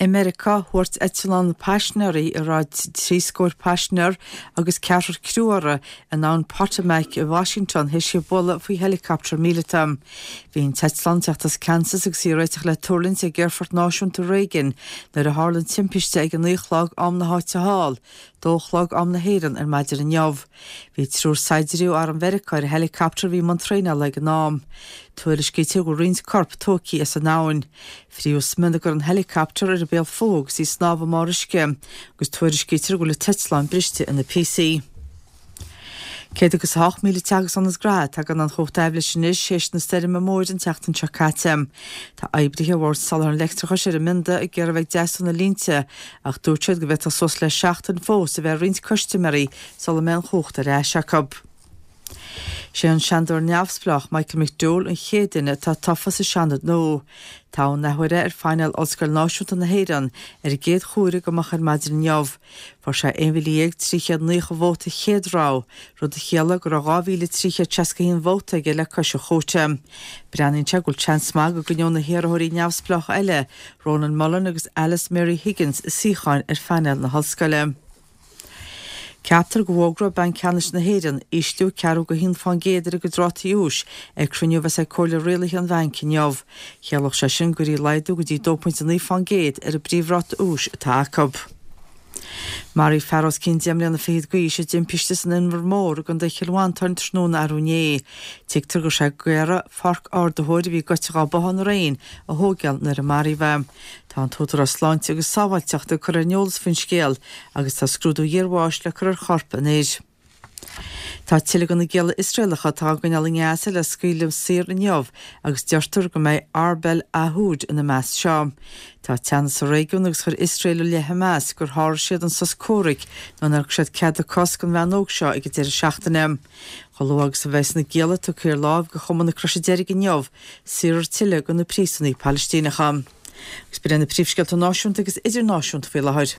America huirt etalán passionairí a ráid tríscóir passionar agus ceatar cruúra in ann Potomac i Washington his sé bolla faoi helicopter míletam. Bhín Tetlan teachtas Kansas agus sí réiteach le Turlinn sé ggéirfort náisiúnta Reagan nar a Harlan timpiste ag an líochlag am na háite hall, dóchlag am na héireann ar maidir an neamh. Bhí trúr saidiríú ar an Vericair helicopter bhí Montreal le an nám. Tuairis céite go rins corp tóci as a náin. Friús mynda gur an helicopter ar a béal fóg sí snáb amárasce, agus tuairis céite go le Tetlan briste in na PC. Céad agus 8 míle teagas an grad ag an chóchtaibh sin is séis na steir me mór an teachtan Chacate. Tá aibrithe bhór sal an leictracha sé a minda i ggéir bheith 10 na línte ach dúirtead go bheith a sos le 7 fós a bheith rins customarí sal a men chóchta ré Jacob. sé an seanúir neamhsplach Michael McDowell an chédaine tá tafas a seanad nó. Tá na huire ar fáinil osscoil náisiúnta na héireann ar géad chúra go machar maidir neamh. Fór sé 1,309 bhóta chéadrá, rud a chéala gur 2,390 bhóta ige le cos a chóte. Breaninn te gúil chans mag go gnion na héarthirí neamhsplach eile, Ronan Mullen agus Alice Mary Higgins sícháin ar fáinil na hallscoile. Ceaptar go bhógra ban ceannis na héireann ísliú cearú go hín fan géidir go drátaí ús ag cruniú bheits ag cóla réalaí an bhain cinneamh. Chealach sé sin gurí leidú go dtí 2.9 fan géad ar a bríomhrát ús atá acab. Mary Farros cinn deimlíanna féad go sé dimpiste san inmhar mór gan de cheilháin tarn tróna arúné. Tigtar go sé gcuire farc ardóir bhí goiteá bohan réin a thógeal nar a Mary bheith. Tá an tótar a sláinte agus sáhailteachta chur ar neolas fin scéal agus tá scrúdú dhearháis le chur ar chorpa néis. Tá tiile go na géala Israelacha tá goin alingeasa le scuilem sir in neamh agus deirtar go méid Arbel Ahud in na meas seo. Tá teannas a réigiún agus chur Israelu le Hamas gur háir siad an soscóric nó nar siad cead a cos gan bheanóg seo ag dtíir seachtainem. Cholú agus a bheits na géala tú chuir láb go chuman na cruisidéir go neamh siar tiile go na prísannaí Palestínacha. Gus byrja na príomhsceilt náisiúnta agus idirnáisiúnta fé lehaid.